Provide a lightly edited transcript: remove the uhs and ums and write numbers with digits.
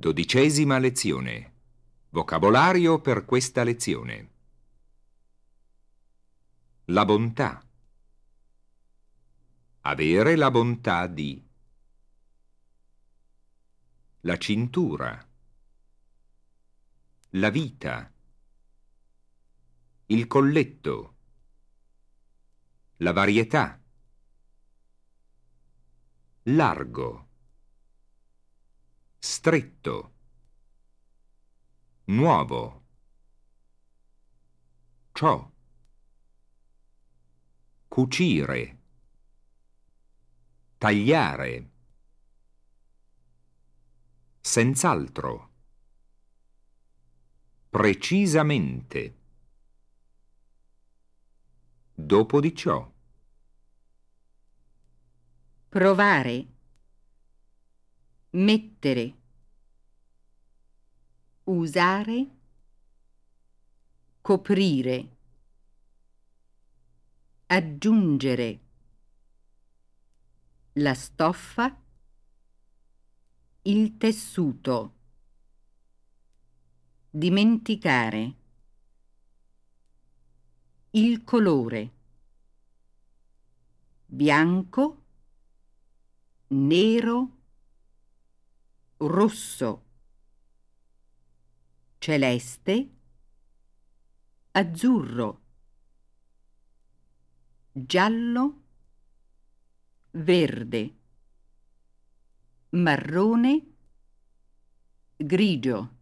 12ª lezione. Vocabolario per questa lezione. La bontà. Avere la bontà di. La cintura. La vita. Il colletto. La varietà. Largo. Stretto. Nuovo. Ciò. Cucire. Tagliare. Senz'altro. Precisamente. Dopo di ciò. Provare. Mettere. Usare. Coprire. Aggiungere. La stoffa. Il tessuto. Dimenticare. Il colore. Bianco. Nero. Rosso. Celeste. Azzurro. Giallo. Verde. Marrone. Grigio.